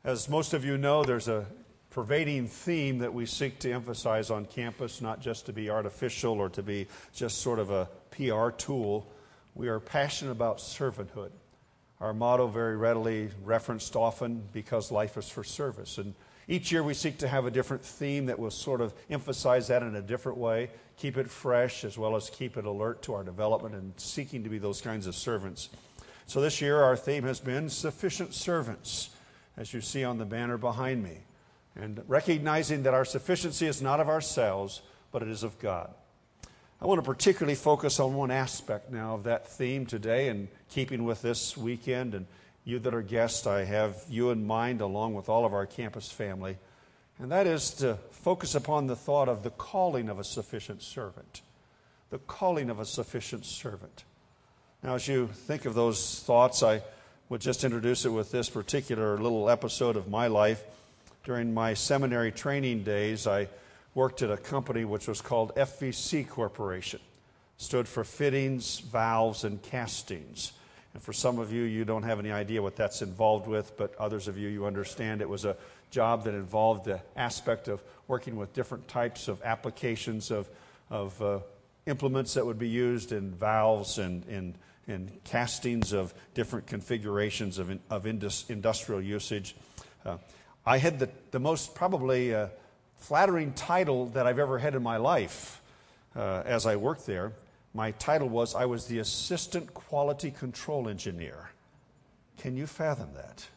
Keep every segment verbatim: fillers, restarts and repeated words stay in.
As most of you know, there's a pervading theme that we seek to emphasize on campus, not just to be artificial or to be just sort of a P R tool. We are passionate about servanthood. Our motto, very readily referenced often, because life is for service. And each year we seek to have a different theme that will sort of emphasize that in a different way, keep it fresh as well as keep it alert to our development and seeking to be those kinds of servants. So this year our theme has been sufficient servants, as you see on the banner behind me, and recognizing that our sufficiency is not of ourselves, but it is of God. I want to particularly focus on one aspect now of that theme today, and keeping with this weekend, and you that are guests, I have you in mind along with all of our campus family, and that is to focus upon the thought of the calling of a sufficient servant. The calling of a sufficient servant. Now, as you think of those thoughts, I would just introduce it with this particular little episode of my life. During my seminary training days, I worked at a company which was called F V C Corporation. Stood for Fittings, Valves, and Castings. And for some of you, you don't have any idea what that's involved with, but others of you, you understand it was a job that involved the aspect of working with different types of applications of, of uh, implements that would be used in valves and in and castings of different configurations of, in, of indus, industrial usage. Uh, I had the, the most probably uh, flattering title that I've ever had in my life uh, as I worked there. My title was, I was the Assistant Quality Control Engineer. Can you fathom that?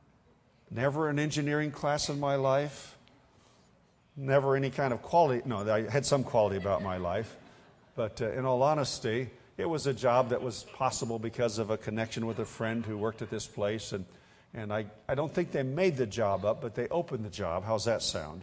Never an engineering class in my life. Never any kind of quality. No, I had some quality about my life. But uh, in all honesty, it was a job that was possible because of a connection with a friend who worked at this place. And, and I, I don't think they made the job up, but they opened the job. How's that sound?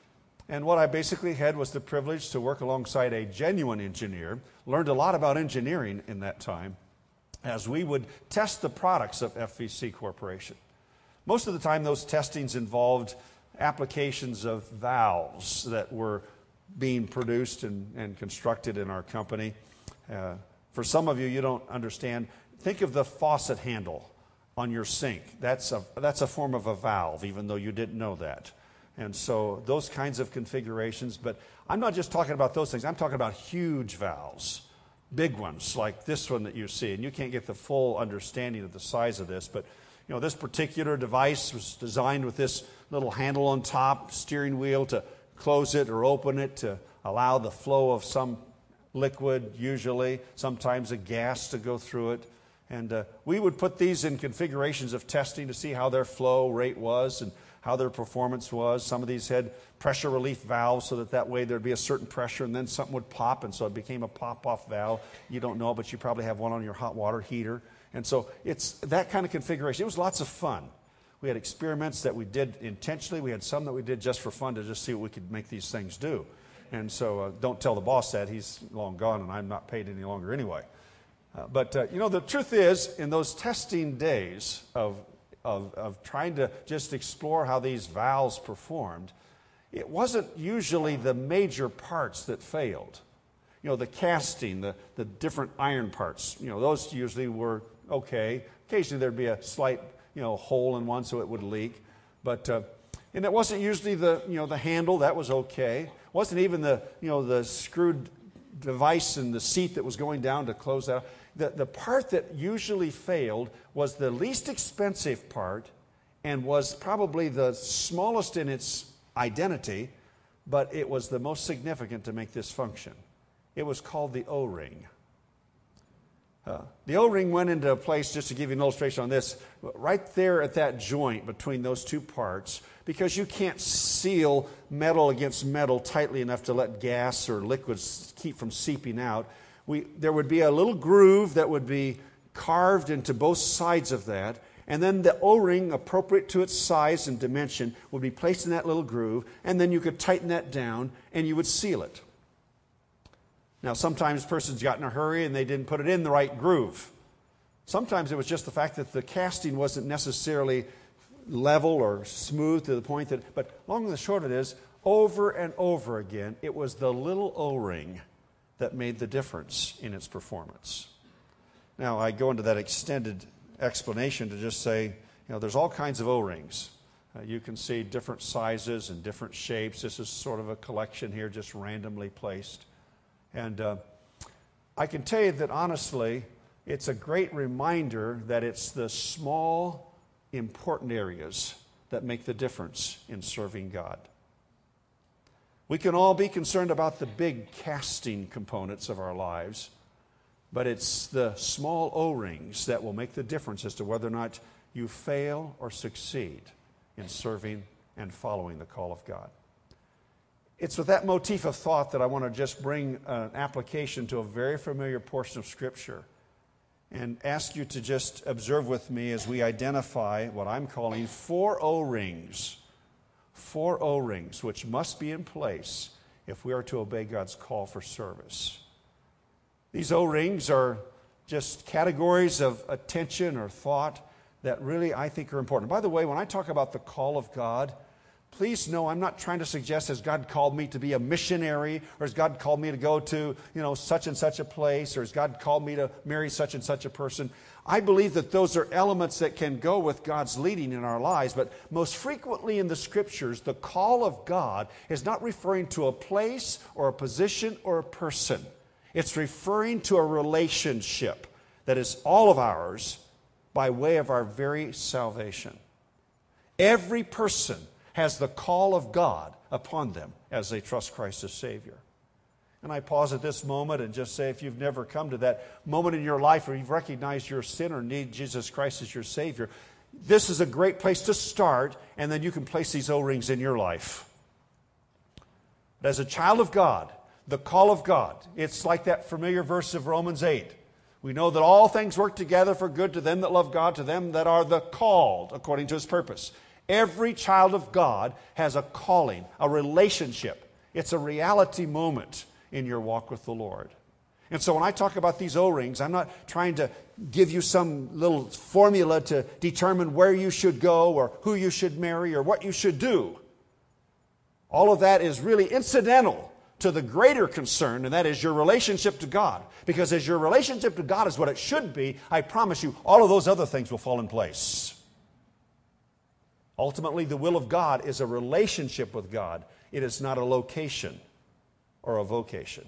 And what I basically had was the privilege to work alongside a genuine engineer. Learned a lot about engineering in that time as we would test the products of F V C Corporation. Most of the time those testings involved applications of valves that were being produced and, and constructed in our company. Uh, For some of you, you don't understand. Think of the faucet handle on your sink. That's a, that's a form of a valve, even though you didn't know that. And so those kinds of configurations, but I'm not just talking about those things. I'm talking about huge valves, big ones like this one that you see. And you can't get the full understanding of the size of this, but you know, this particular device was designed with this little handle on top, steering wheel to close it or open it to allow the flow of some liquid, usually, sometimes a gas to go through it. And uh, we would put these in configurations of testing to see how their flow rate was and how their performance was. Some of these had pressure relief valves so that that way there'd be a certain pressure and then something would pop, and so it became a pop-off valve. You don't know, but you probably have one on your hot water heater. And so it's that kind of configuration. It was lots of fun. We had experiments that we did intentionally. We had some that we did just for fun to just see what we could make these things do. And so uh, don't tell the boss that. He's long gone and I'm not paid any longer anyway. Uh, but, uh, you know, the truth is, in those testing days of, of, of trying to just explore how these valves performed, it wasn't usually the major parts that failed. You know, the casting, the, the different iron parts, you know, those usually were okay. Occasionally there'd be a slight, you know, hole in one so it would leak. But, uh, and it wasn't usually the, you know, the handle, that was okay. Wasn't even the, you know, the screwed device in the seat that was going down to close that. The, the part that usually failed was the least expensive part and was probably the smallest in its identity, but it was the most significant to make this function. It was called the O-ring. Uh, the O-ring went into a place, just to give you an illustration on this, right there at that joint between those two parts, because you can't seal metal against metal tightly enough to let gas or liquids keep from seeping out. We, there would be a little groove that would be carved into both sides of that, and then the O-ring, appropriate to its size and dimension, would be placed in that little groove, and then you could tighten that down, and you would seal it. Now, sometimes a person's got in a hurry and they didn't put it in the right groove. Sometimes it was just the fact that the casting wasn't necessarily level or smooth to the point that, but long and the short of it is, over and over again, it was the little O-ring that made the difference in its performance. Now, I go into that extended explanation to just say, you know, there's all kinds of O-rings. Uh, you can see different sizes and different shapes. This is sort of a collection here, just randomly placed. And uh, I can tell you that honestly, it's a great reminder that it's the small, important areas that make the difference in serving God. We can all be concerned about the big casting components of our lives, but it's the small O-rings that will make the difference as to whether or not you fail or succeed in serving and following the call of God. It's with that motif of thought that I want to just bring an application to a very familiar portion of Scripture and ask you to just observe with me as we identify what I'm calling four O-rings. Four O-rings which must be in place if we are to obey God's call for service. These O-rings are just categories of attention or thought that really I think are important. By the way, when I talk about the call of God, please know I'm not trying to suggest has God called me to be a missionary, or has God called me to go to, you know, such and such a place, or has God called me to marry such and such a person. I believe that those are elements that can go with God's leading in our lives, but most frequently in the Scriptures, the call of God is not referring to a place or a position or a person. It's referring to a relationship that is all of ours by way of our very salvation. Every person has the call of God upon them as they trust Christ as Savior. And I pause at this moment and just say, if you've never come to that moment in your life where you've recognized your sin or need Jesus Christ as your Savior, this is a great place to start, and then you can place these O-rings in your life. But as a child of God, the call of God, it's like that familiar verse of Romans eight. We know that all things work together for good to them that love God, to them that are the called according to His purpose. Every child of God has a calling, a relationship. It's a reality moment in your walk with the Lord. And so when I talk about these O-rings, I'm not trying to give you some little formula to determine where you should go or who you should marry or what you should do. All of that is really incidental to the greater concern, and that is your relationship to God. Because as your relationship to God is what it should be, I promise you, all of those other things will fall in place. Ultimately, the will of God is a relationship with God. It is not a location or a vocation.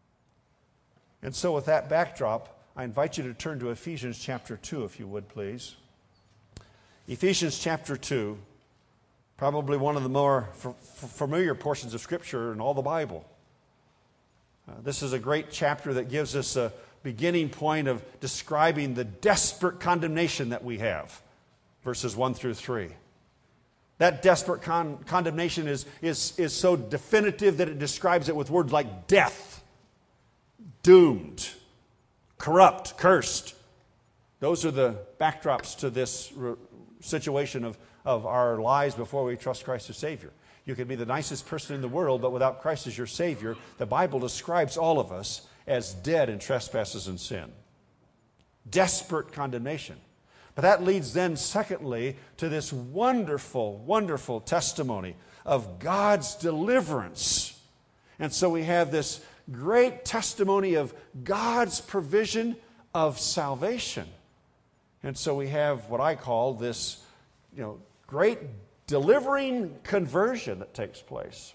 And so with that backdrop, I invite you to turn to Ephesians chapter two, if you would, please. Ephesians chapter two, probably one of the more f- familiar portions of Scripture in all the Bible. Uh, this is a great chapter that gives us a beginning point of describing the desperate condemnation that we have, verses one through three. That desperate con- condemnation is, is, is so definitive that it describes it with words like death, doomed, corrupt, cursed. Those are the backdrops to this re- situation of, of our lives before we trust Christ as Savior. You can be the nicest person in the world, but without Christ as your Savior, the Bible describes all of us as dead in trespasses and sin. Desperate condemnation. But that leads then, secondly, to this wonderful, wonderful testimony of God's deliverance. And so we have this great testimony of God's provision of salvation. And so we have what I call this, you know, great delivering conversion that takes place.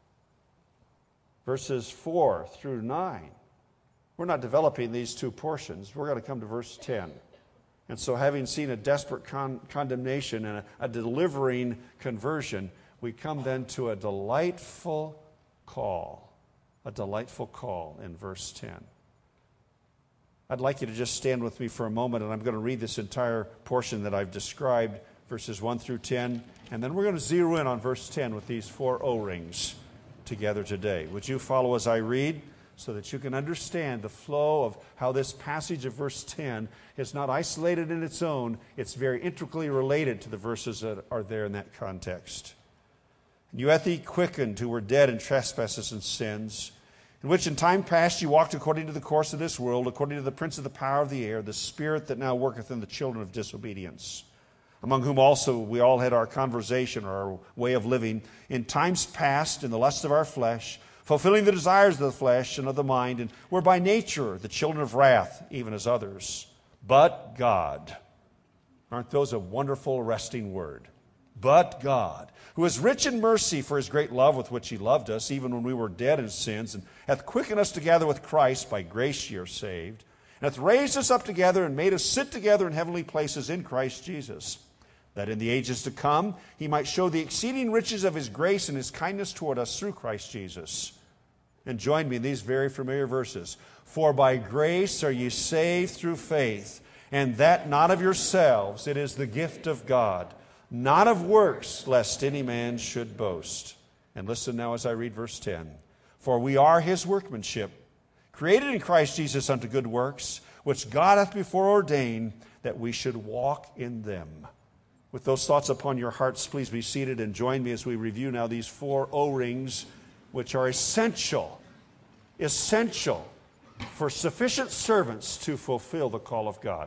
Verses four through nine. We're not developing these two portions. We're going to come to verse ten. And so having seen a desperate con- condemnation and a, a delivering conversion, we come then to a delightful call. A delightful call in verse ten. I'd like you to just stand with me for a moment, and I'm going to read this entire portion that I've described, verses one through ten, and then we're going to zero in on verse ten with these four O-rings together today. Would you follow as I read, so that you can understand the flow of how this passage of verse ten is not isolated in its own, it's very intricately related to the verses that are there in that context. You hath he quickened who were dead in trespasses and sins, in which in time past you walked according to the course of this world, according to the prince of the power of the air, the spirit that now worketh in the children of disobedience, among whom also we all had our conversation, or our way of living, in times past in the lust of our flesh, fulfilling the desires of the flesh and of the mind, and were by nature the children of wrath, even as others. But God. Aren't those a wonderful, arresting word? But God, who is rich in mercy for his great love with which he loved us, even when we were dead in sins, and hath quickened us together with Christ, by grace ye are saved, and hath raised us up together and made us sit together in heavenly places in Christ Jesus, that in the ages to come he might show the exceeding riches of his grace and his kindness toward us through Christ Jesus. And join me in these very familiar verses. For by grace are ye saved through faith, and that not of yourselves, it is the gift of God, not of works, lest any man should boast. And listen now as I read verse ten. For we are his workmanship, created in Christ Jesus unto good works, which God hath before ordained that we should walk in them. With those thoughts upon your hearts, please be seated and join me as we review now these four O-rings, which are essential, essential for sufficient servants to fulfill the call of God.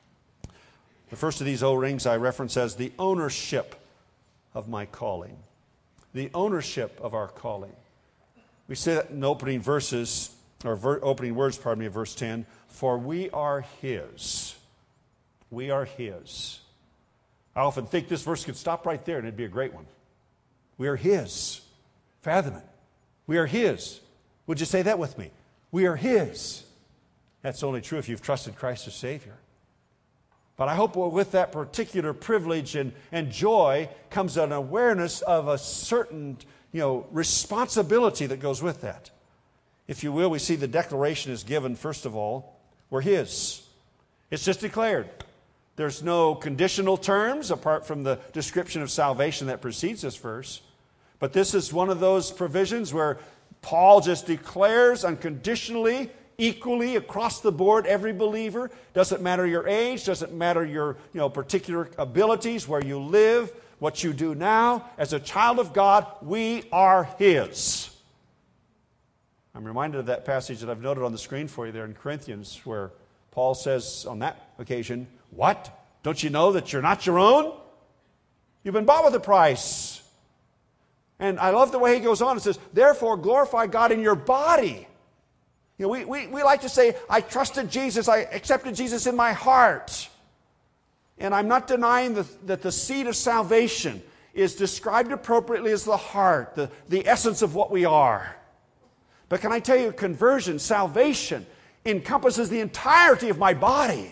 The first of these O-rings I reference as the ownership of my calling. The ownership of our calling. We say that in opening verses, or ver, opening words, pardon me, of verse ten. For we are his. We are his. I often think this verse could stop right there and it'd be a great one. We are his. Fathom it. We are his. Would you say that with me? We are his. That's only true if you've trusted Christ as Savior. But I hope with that particular privilege and, and joy comes an awareness of a certain, you know, responsibility that goes with that. If you will, we see the declaration is given, first of all, we're his. It's just declared. There's no conditional terms apart from the description of salvation that precedes this verse. But this is one of those provisions where Paul just declares unconditionally, equally, across the board, every believer. Doesn't matter your age, doesn't matter your you know, particular abilities, where you live, what you do now. As a child of God, we are his. I'm reminded of that passage that I've noted on the screen for you there in Corinthians, where Paul says on that occasion, what? Don't you know that you're not your own? You've been bought with a price. And I love the way he goes on and says, therefore glorify God in your body. You know, we, we, we like to say, I trusted Jesus, I accepted Jesus in my heart. And I'm not denying the, that the seed of salvation is described appropriately as the heart, the, the essence of what we are. But can I tell you, conversion, salvation, encompasses the entirety of my body.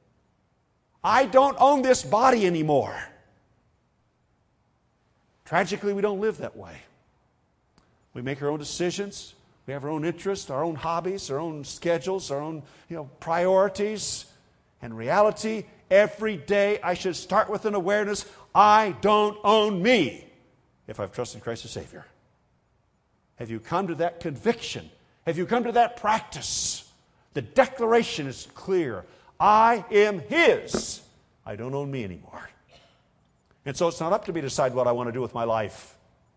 I don't own this body anymore. Tragically, we don't live that way. We make our own decisions. We have our own interests, our own hobbies, our own schedules, our own you know, priorities. And reality, every day I should start with an awareness, I don't own me if I've trusted Christ as Savior. Have you come to that conviction? Have you come to that practice? The declaration is clear. I am his. I don't own me anymore. And so it's not up to me to decide what I want to do with my life.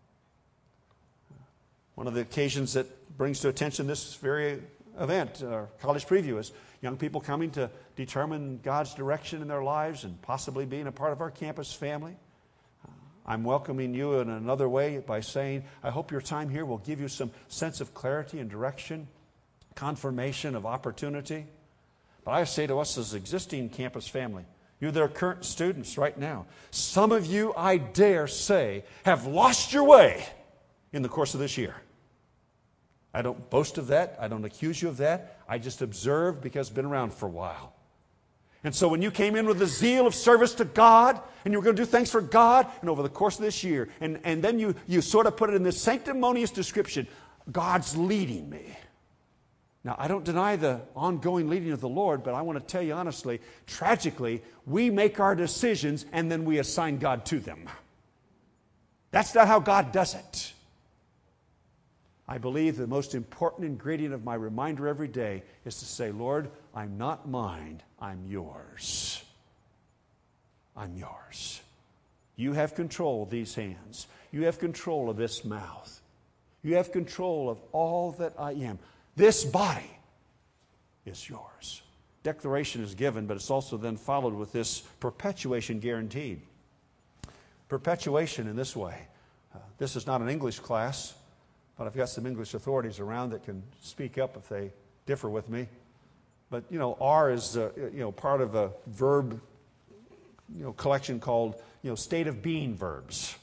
One of the occasions that brings to attention this very event, uh, college preview, is young people coming to determine God's direction in their lives and possibly being a part of our campus family. Uh, I'm welcoming you in another way by saying, I hope your time here will give you some sense of clarity and direction, confirmation of opportunity. But I say to us as existing campus family, you that are current students right now, some of you, I dare say, have lost your way in the course of this year. I don't boast of that. I don't accuse you of that. I just observe because I've been around for a while. And so when you came in with the zeal of service to God, and you were going to do things for God, and over the course of this year, and, and then you, you sort of put it in this sanctimonious description, God's leading me. Now, I don't deny the ongoing leading of the Lord, but I want to tell you honestly, tragically, we make our decisions and then we assign God to them. That's not how God does it. I believe the most important ingredient of my reminder every day is to say, Lord, I'm not mine, I'm yours. I'm yours. You have control of these hands. You have control of this mouth. You have control of all that I am. This body is yours. Declaration is given, but it's also then followed with this perpetuation guaranteed. Perpetuation in this way. Uh, this is not an English class, but I've got some English authorities around that can speak up if they differ with me. But, you know, R is, uh, you know, part of a verb, you know, collection called you know, state of being verbs.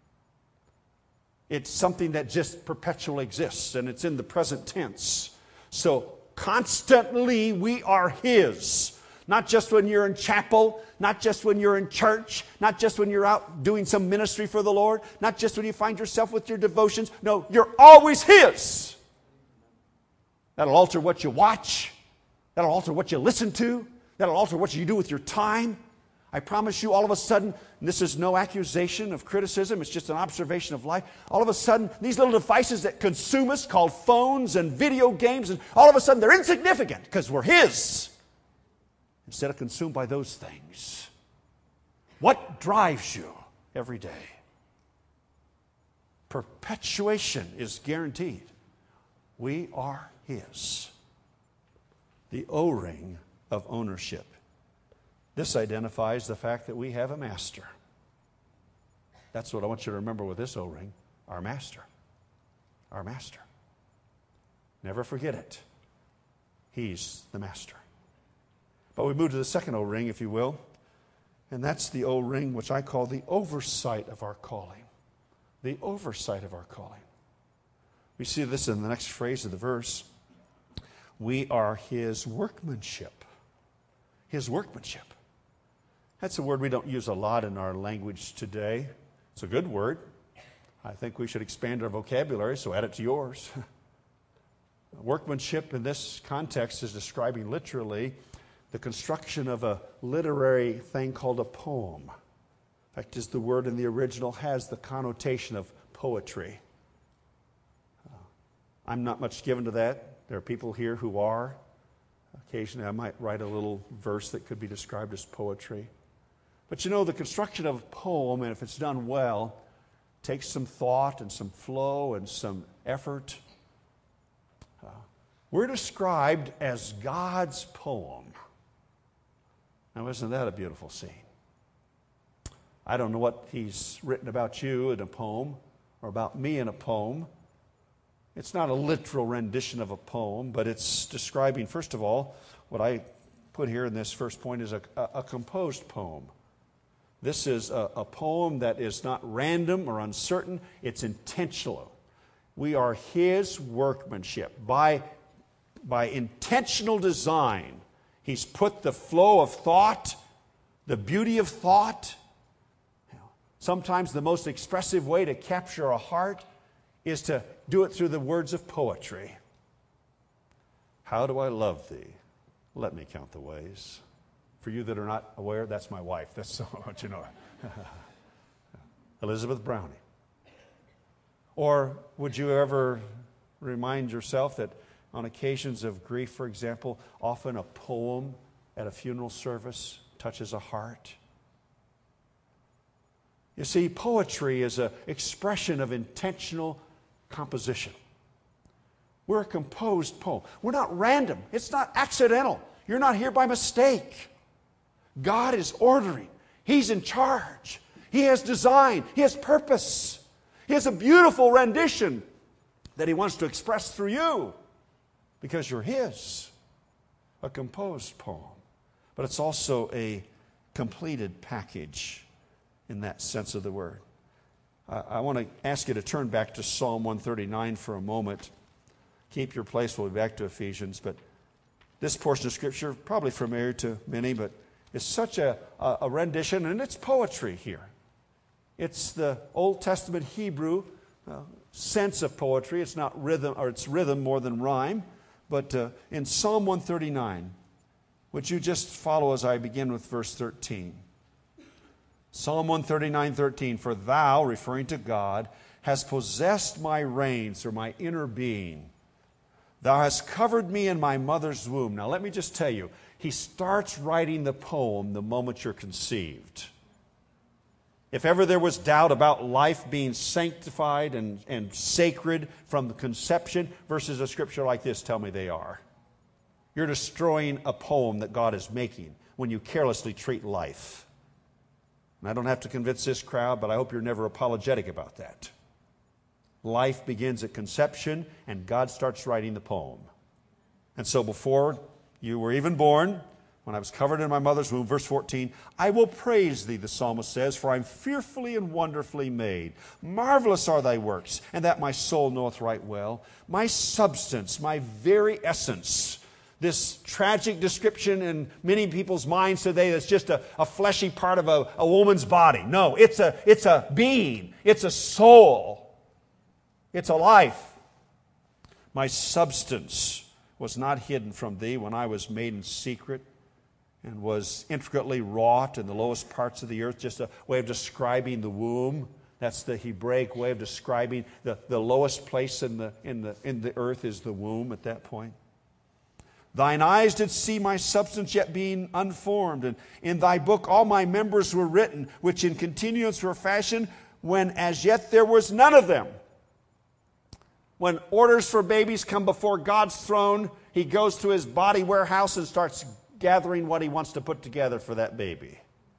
It's something that just perpetually exists, and it's in the present tense. So constantly we are His. Not just when you're in chapel, not just when you're in church, not just when you're out doing some ministry for the Lord, not just when you find yourself with your devotions. No, you're always His. That'll alter what you watch. That'll alter what you listen to. That'll alter what you do with your time. I promise you, all of a sudden, and this is no accusation of criticism, it's just an observation of life. All of a sudden, these little devices that consume us, called phones and video games, and all of a sudden they're insignificant because we're His. Instead of consumed by those things. What drives you every day? Perpetuation is guaranteed. We are His. The O-ring of ownership. This identifies the fact that we have a master. That's what I want you to remember with this O-ring. Our master. Our master. Never forget it. He's the master. But we move to the second O-ring, if you will. And that's the O-ring which I call the oversight of our calling. The oversight of our calling. We see this in the next phrase of the verse. We are His workmanship. His workmanship. That's a word we don't use a lot in our language today. It's a good word. I think we should expand our vocabulary, so add it to yours. Workmanship in this context is describing literally the construction of a literary thing called a poem. In fact, as the word in the original has the connotation of poetry. Uh, I'm not much given to that. There are people here who are. Occasionally I might write a little verse that could be described as poetry. But you know, the construction of a poem, and if it's done well, takes some thought and some flow and some effort. Uh, we're described as God's poem. Now, isn't that a beautiful scene? I don't know what He's written about you in a poem or about me in a poem. It's not a literal rendition of a poem, but it's describing, first of all, what I put here in this first point is a, a, a composed poem. This is a, a poem that is not random or uncertain. It's intentional. We are His workmanship. By, by intentional design, He's put the flow of thought, the beauty of thought. Sometimes the most expressive way to capture a heart is to do it through the words of poetry. How do I love thee? Let me count the ways. For you that are not aware, that's my wife. That's so much you know. Elizabeth Browning. Or would you ever remind yourself that on occasions of grief, for example, often a poem at a funeral service touches a heart? You see, poetry is an expression of intentional composition. We're a composed poem. We're not random. It's not accidental. You're not here by mistake. God is ordering. He's in charge. He has design. He has purpose. He has a beautiful rendition that He wants to express through you because you're His. A composed poem. But it's also a completed package in that sense of the word. I, I want to ask you to turn back to Psalm one thirty-nine for a moment. Keep your place. We'll be back to Ephesians. But this portion of Scripture, probably familiar to many, but it's such a, a, a rendition, and it's poetry here. It's the Old Testament Hebrew uh, sense of poetry. It's not rhythm, or it's rhythm more than rhyme. But uh, in Psalm one thirty-nine, would you just follow as I begin with verse thirteen? Psalm one thirty-nine, thirteen, for thou, referring to God, hast possessed my reins, or my inner being. Thou hast covered me in my mother's womb. Now let me just tell you, he starts writing the poem the moment you're conceived. If ever there was doubt about life being sanctified and, and sacred from the conception, verses of Scripture like this tell me they are. You're destroying a poem that God is making when you carelessly treat life. And I don't have to convince this crowd, but I hope you're never apologetic about that. Life begins at conception, and God starts writing the poem. And so before you were even born, when I was covered in my mother's womb. Verse fourteen, I will praise thee, the psalmist says, for I am fearfully and wonderfully made. Marvelous are thy works, and that my soul knoweth right well. My substance, my very essence, this tragic description in many people's minds today that's just a, a fleshy part of a, a woman's body. No, it's a, it's a being. It's a soul. It's a life. My substance was not hidden from thee when I was made in secret and was intricately wrought in the lowest parts of the earth. Just a way of describing the womb. That's the Hebraic way of describing the, the lowest place in the, in, the, in the earth is the womb at that point. Thine eyes did see my substance yet being unformed, and in thy book all my members were written, which in continuance were fashioned, when as yet there was none of them. When orders for babies come before God's throne, He goes to His body warehouse and starts gathering what He wants to put together for that baby.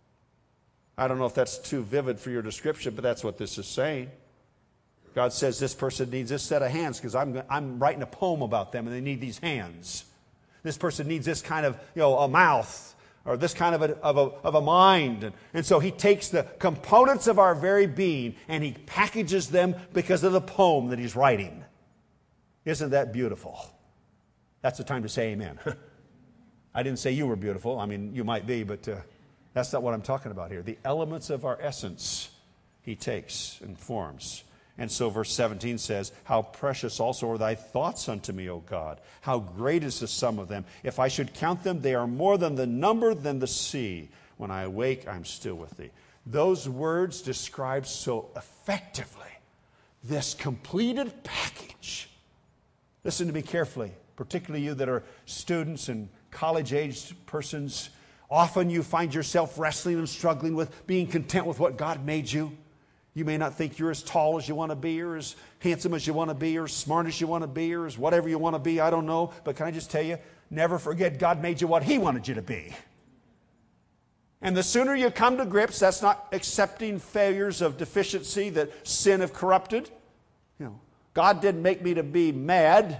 I don't know if that's too vivid for your description, but that's what this is saying. God says this person needs this set of hands because I'm, I'm writing a poem about them and they need these hands. This person needs this kind of, you know, a mouth or this kind of a, of a, of a mind. And, and so He takes the components of our very being and He packages them because of the poem that He's writing. Isn't that beautiful? That's the time to say amen. I didn't say you were beautiful. I mean, you might be, but uh, that's not what I'm talking about here. The elements of our essence He takes and forms. And so verse seventeen says, how precious also are thy thoughts unto me, O God. How great is the sum of them. If I should count them, they are more than the number than the sea. When I awake, I'm still with thee. Those words describe so effectively this completed package. Listen to me carefully, particularly you that are students and college-aged persons. Often you find yourself wrestling and struggling with being content with what God made you. You may not think you're as tall as you want to be, or as handsome as you want to be, or as smart as you want to be, or as whatever you want to be. I don't know. But can I just tell you, never forget God made you what He wanted you to be. And the sooner you come to grips, that's not accepting failures of deficiency that sin have corrupted. You know, God didn't make me to be mad.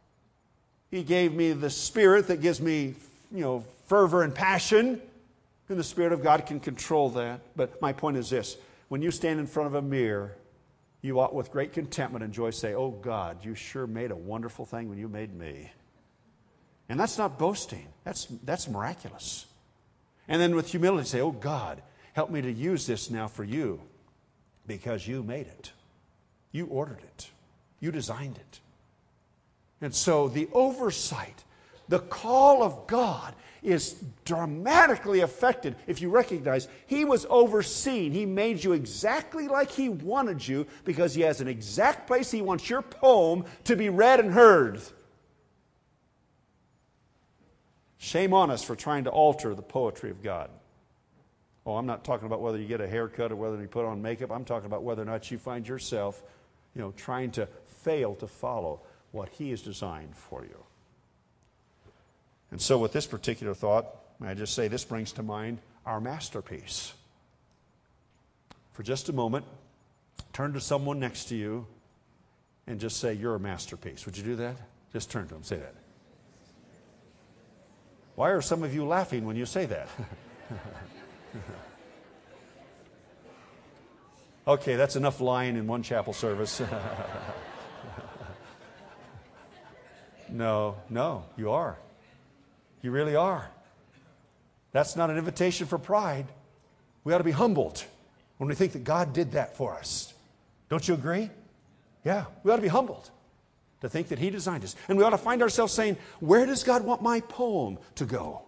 He gave me the Spirit that gives me, you know, fervor and passion. And the Spirit of God can control that. But my point is this. When you stand in front of a mirror, you ought with great contentment and joy say, oh God, you sure made a wonderful thing when you made me. And that's not boasting. That's, that's miraculous. And then with humility say, oh God, help me to use this now for you because you made it. You ordered it. You designed it. And so the oversight, the call of God is dramatically affected if you recognize He was overseeing. He made you exactly like He wanted you because He has an exact place He wants your poem to be read and heard. Shame on us for trying to alter the poetry of God. Oh, I'm not talking about whether you get a haircut or whether you put on makeup. I'm talking about whether or not you find yourself, you know, trying to fail to follow what He has designed for you. And so with this particular thought, may I just say this brings to mind our masterpiece. For just a moment, turn to someone next to you and just say, you're a masterpiece. Would you do that? Just turn to them, say that. Why are some of you laughing when you say that? Okay, that's enough lying in one chapel service. No, no, you are. You really are. That's not an invitation for pride. We ought to be humbled when we think that God did that for us. Don't you agree? Yeah, we ought to be humbled to think that He designed us. And we ought to find ourselves saying, where does God want my poem to go?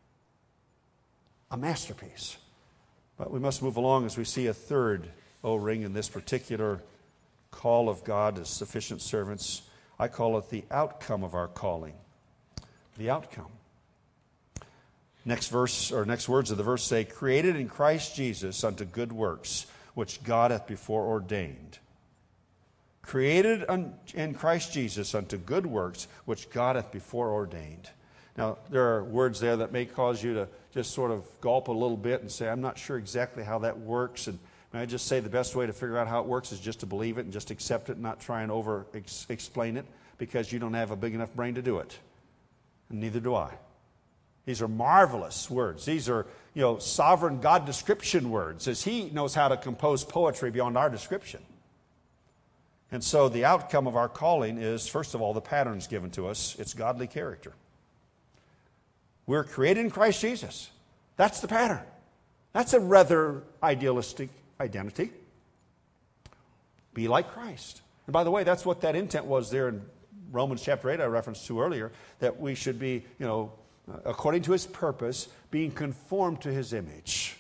A masterpiece. But we must move along as we see a third O-ring in this particular call of God as sufficient servants. I call it the outcome of our calling. The outcome. Next verse, or next words of the verse say, created in Christ Jesus unto good works, which God hath before ordained. Created in Christ Jesus unto good works, which God hath before ordained. Now, there are words there that may cause you to just sort of gulp a little bit and say, I'm not sure exactly how that works. And may I just say the best way to figure out how it works is just to believe it and just accept it and not try and over-explain it because you don't have a big enough brain to do it. And neither do I. These are marvelous words. These are, you know, sovereign God description words, as He knows how to compose poetry beyond our description. And so the outcome of our calling is, first of all, the pattern's given to us. It's godly character. We're created in Christ Jesus. That's the pattern. That's a rather idealistic identity. Be like Christ. And by the way, that's what that intent was there in Romans chapter eight I referenced to earlier, that we should be, you know, according to His purpose, being conformed to His image.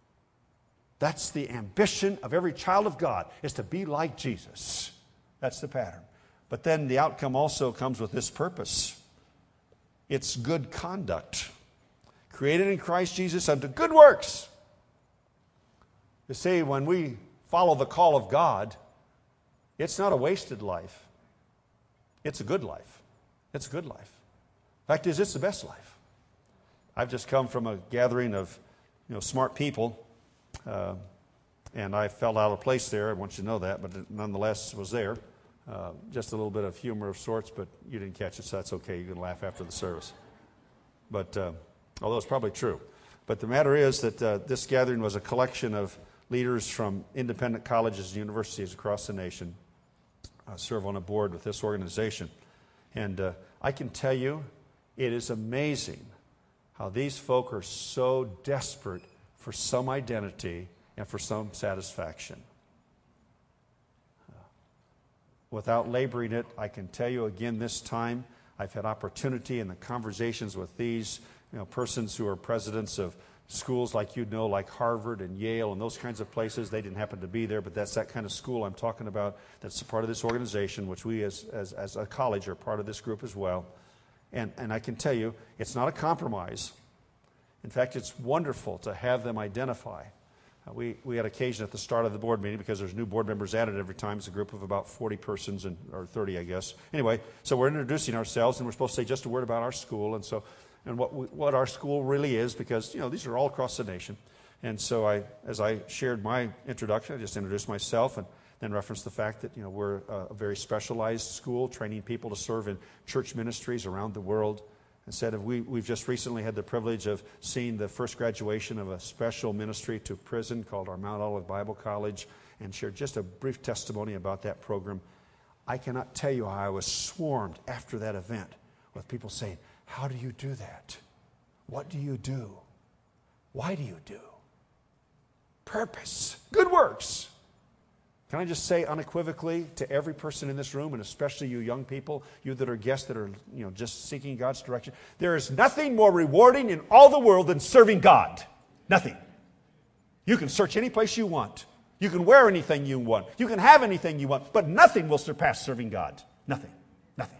That's the ambition of every child of God, is to be like Jesus. That's the pattern. But then the outcome also comes with this purpose. It's good conduct. Created in Christ Jesus unto good works. You see, when we follow the call of God, it's not a wasted life. It's a good life. It's a good life. Fact is, it's the best life. I've just come from a gathering of, you know, smart people, uh, and I felt out of place there. I want you to know that, but nonetheless was there. Uh, just a little bit of humor of sorts, but you didn't catch it, so that's okay. You can laugh after the service. But uh, although it's probably true. But the matter is that uh, this gathering was a collection of leaders from independent colleges and universities across the nation. I serve on a board with this organization. And uh, I can tell you, it is amazing how these folk are so desperate for some identity and for some satisfaction. Uh, without laboring it, I can tell you again this time, I've had opportunity in the conversations with these, you know, persons who are presidents of schools like you know, like Harvard and Yale and those kinds of places. They didn't happen to be there, but that's that kind of school I'm talking about. That's a part of this organization, which we as, as, as a college are part of this group as well. And, and I can tell you, it's not a compromise. In fact, it's wonderful to have them identify. Uh, we, we had occasion at the start of the board meeting, because there's new board members added every time. It's a group of about forty persons, and, or thirty, I guess. Anyway, so we're introducing ourselves, and we're supposed to say just a word about our school. And so and what we, what our school really is, because, you know, these are all across the nation. And so I, as I shared my introduction, I just introduced myself and then referenced the fact that, you know, we're a, a very specialized school, training people to serve in church ministries around the world. And said we, we've just recently had the privilege of seeing the first graduation of a special ministry to prison called our Mount Olive Bible College, and shared just a brief testimony about that program. I cannot tell you how I was swarmed after that event with people saying, "How do you do that? What do you do? Why do you do?" Purpose. Good works. Can I just say unequivocally to every person in this room, and especially you young people, you that are guests that are, you know, just seeking God's direction, there is nothing more rewarding in all the world than serving God. Nothing. You can search any place you want. You can wear anything you want. You can have anything you want, but nothing will surpass serving God. Nothing. Nothing.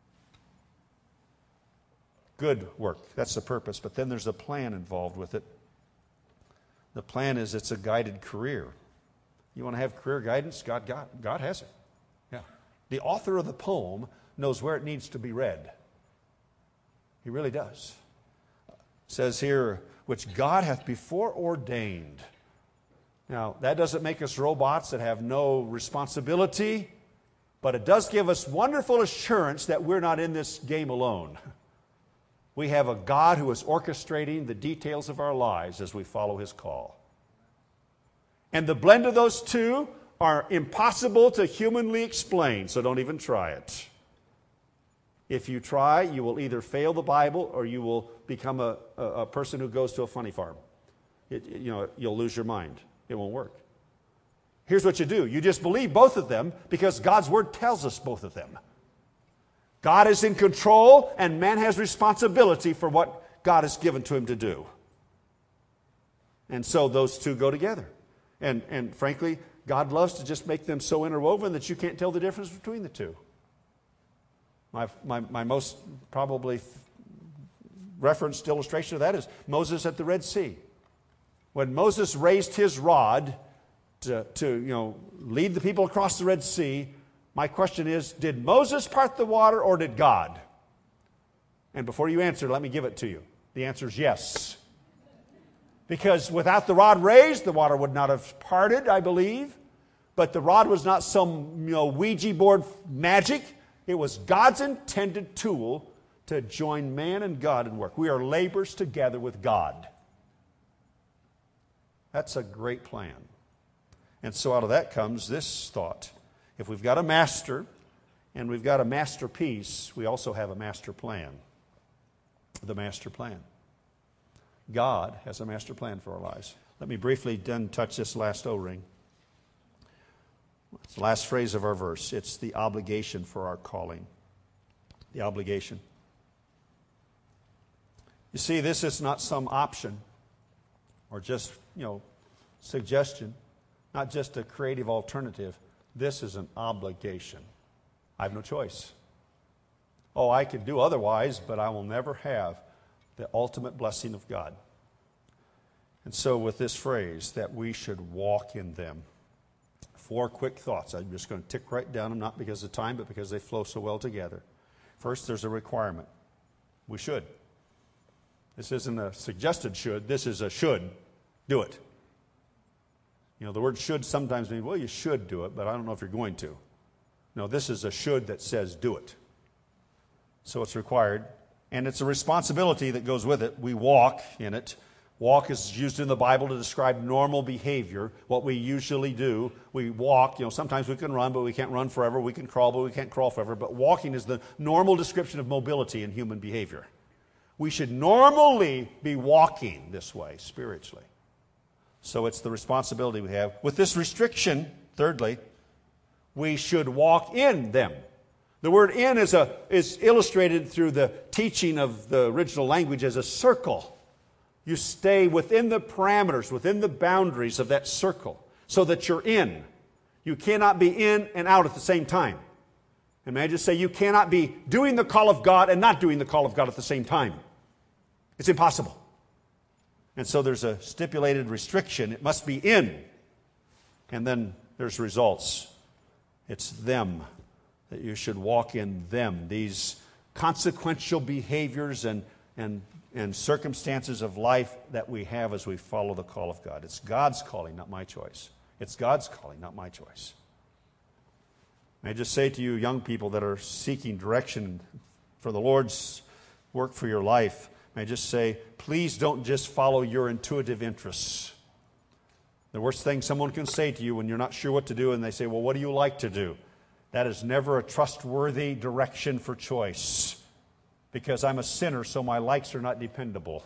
Good work. That's the purpose. But then there's a plan involved with it. The plan is it's a guided career. You want to have career guidance? God, God, God has it. Yeah. The author of the poem knows where it needs to be read. He really does. It says here, which God hath before ordained. Now, that doesn't make us robots that have no responsibility, but it does give us wonderful assurance that we're not in this game alone. We have a God who is orchestrating the details of our lives as we follow His call. And the blend of those two are impossible to humanly explain, so don't even try it. If you try, you will either fail the Bible or you will become a, a, a person who goes to a funny farm. It, you know, you'll lose your mind. It won't work. Here's what you do. You just believe both of them because God's Word tells us both of them. God is in control and man has responsibility for what God has given to him to do. And so those two go together. And, and frankly, God loves to just make them so interwoven that you can't tell the difference between the two. My, my, my most probably f- referenced illustration of that is Moses at the Red Sea. When Moses raised his rod to, to you know, lead the people across the Red Sea, my question is, did Moses part the water or did God? And before you answer, let me give it to you. The answer is yes. Because without the rod raised, the water would not have parted, I believe. But the rod was not some, you know, Ouija board magic. It was God's intended tool to join man and God in work. We are laborers together with God. That's a great plan. And so out of that comes this thought. If we've got a master and we've got a masterpiece, we also have a master plan. The master plan. God has a master plan for our lives. Let me briefly then touch this last O-ring. It's the last phrase of our verse. It's the obligation for our calling. The obligation. You see, this is not some option or just, you know, suggestion, not just a creative alternative. This is an obligation. I have no choice. Oh, I could do otherwise, but I will never have the ultimate blessing of God. And so with this phrase, that we should walk in them. Four quick thoughts. I'm just going to tick right down them, not because of time, but because they flow so well together. First, there's a requirement. We should. This isn't a suggested should. This is a should. Do it. You know, the word should sometimes means, well, you should do it, but I don't know if you're going to. No, this is a should that says do it. So it's required. And it's a responsibility that goes with it. We walk in it. Walk is used in the Bible to describe normal behavior, what we usually do. We walk, you know, sometimes we can run, but we can't run forever. We can crawl, but we can't crawl forever. But walking is the normal description of mobility in human behavior. We should normally be walking this way spiritually. So it's the responsibility we have. With this restriction, thirdly, we should walk in them. The word in is, a, is illustrated through the teaching of the original language as a circle. You stay within the parameters, within the boundaries of that circle, so that you're in. You cannot be in and out at the same time. And may I just say, you cannot be doing the call of God and not doing the call of God at the same time. It's impossible. And so there's a stipulated restriction. It must be in. And then there's results. It's them, that you should walk in them. These consequential behaviors and, and and circumstances of life that we have as we follow the call of God. It's God's calling, not my choice. It's God's calling, not my choice. May I just say to you, young people that are seeking direction for the Lord's work for your life, may I just say, please don't just follow your intuitive interests. The worst thing someone can say to you when you're not sure what to do and they say, well, what do you like to do? That is never a trustworthy direction for choice. Because I'm a sinner, so my likes are not dependable.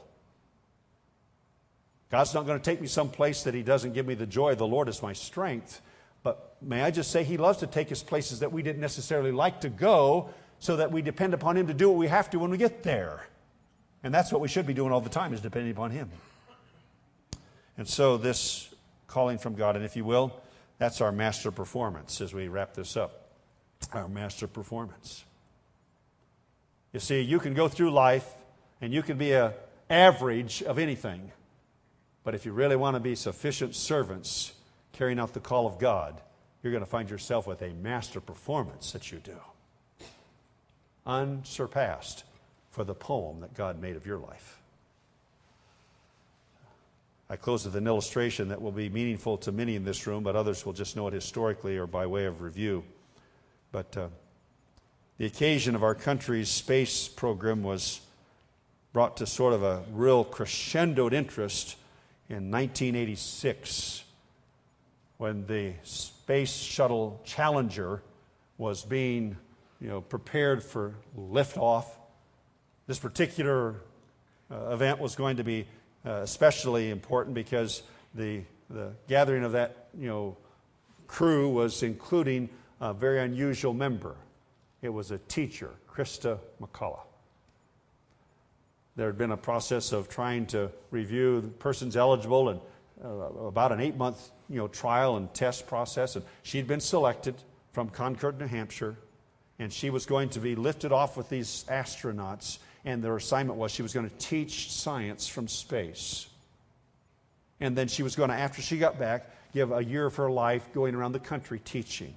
God's not going to take me someplace that He doesn't give me the joy. The Lord is my strength. But may I just say, He loves to take us places that we didn't necessarily like to go so that we depend upon Him to do what we have to when we get there. And that's what we should be doing all the time, is depending upon Him. And so this calling from God, and if you will, that's our master performance as we wrap this up. Our master performance. You see, you can go through life and you can be an average of anything. But if you really want to be sufficient servants carrying out the call of God, you're going to find yourself with a master performance that you do. Unsurpassed for the poem that God made of your life. I close with an illustration that will be meaningful to many in this room, but others will just know it historically or by way of review. But uh, the occasion of our country's space program was brought to sort of a real crescendoed interest in nineteen eighty-six when the Space Shuttle Challenger was being, you know, prepared for liftoff. This particular uh, event was going to be uh, especially important because the the gathering of that, you know, crew was including a very unusual member. It was a teacher, Krista McCullough. There had been a process of trying to review the person's eligible and uh, about an eight-month, you know, trial and test process. And she'd been selected from Concord, New Hampshire, and she was going to be lifted off with these astronauts. And their assignment was she was going to teach science from space. And then she was going to, after she got back, give a year of her life going around the country teaching.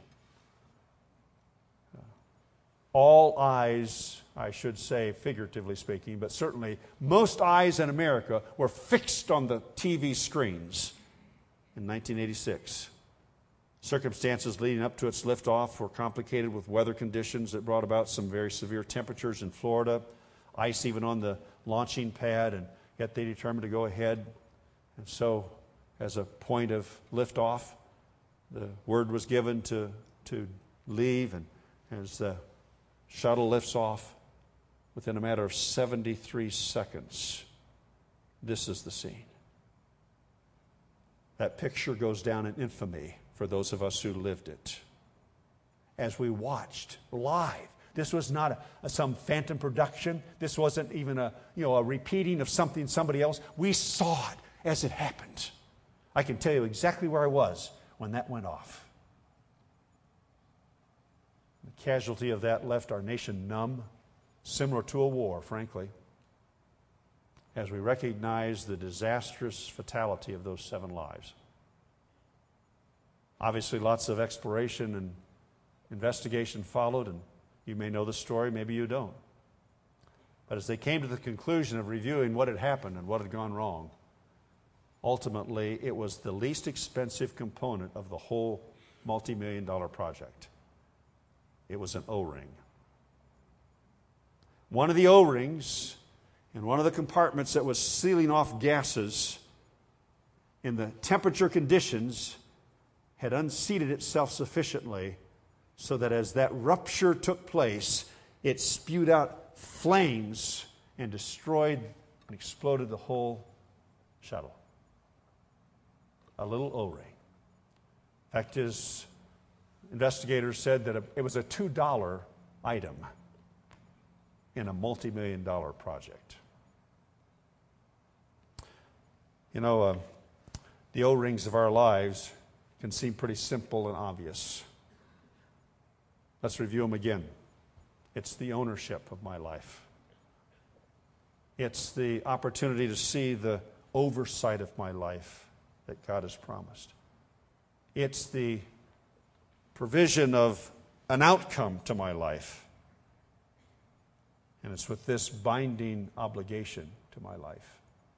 All eyes, I should say, figuratively speaking, but certainly most eyes in America were fixed on the T V screens in nineteen eighty-six. Circumstances leading up to its liftoff were complicated with weather conditions that brought about some very severe temperatures in Florida. ice even on the launching pad, and yet they determined to go ahead. And so, as a point of liftoff, the word was given to, to leave, and as the shuttle lifts off, within a matter of seventy-three seconds, this is the scene. That picture goes down in infamy for those of us who lived it. As we watched live, this was not a, a, some phantom production. This wasn't even a, you know, a repeating of something somebody else. We saw it as it happened. I can tell you exactly where I was when that went off. The casualty of that left our nation numb, similar to a war, frankly, as we recognize the disastrous fatality of those seven lives. Obviously, lots of exploration and investigation followed, and you may know the story, maybe you don't. But as they came to the conclusion of reviewing what had happened and what had gone wrong, ultimately, it was the least expensive component of the whole multi-million dollar project. It was an O-ring. One of the O-rings in one of the compartments that was sealing off gases in the temperature conditions had unseated itself sufficiently so that as that rupture took place, it spewed out flames and destroyed and exploded the whole shuttle. A little O-ring. Fact is, investigators said that it was a two dollar item in a multi-million dollar project. You know, uh, the O-rings of our lives can seem pretty simple and obvious. Let's review them again. It's the ownership of my life. It's the opportunity to see the oversight of my life that God has promised. It's the provision of an outcome to my life. And it's with this binding obligation to my life.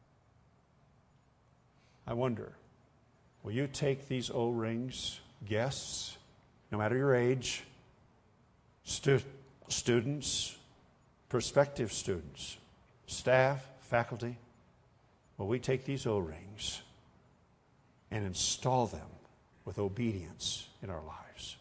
I wonder, will you take these O-rings, guests, no matter your age, stu- students, prospective students, staff, faculty, will we take these O-rings and install them with obedience in our lives?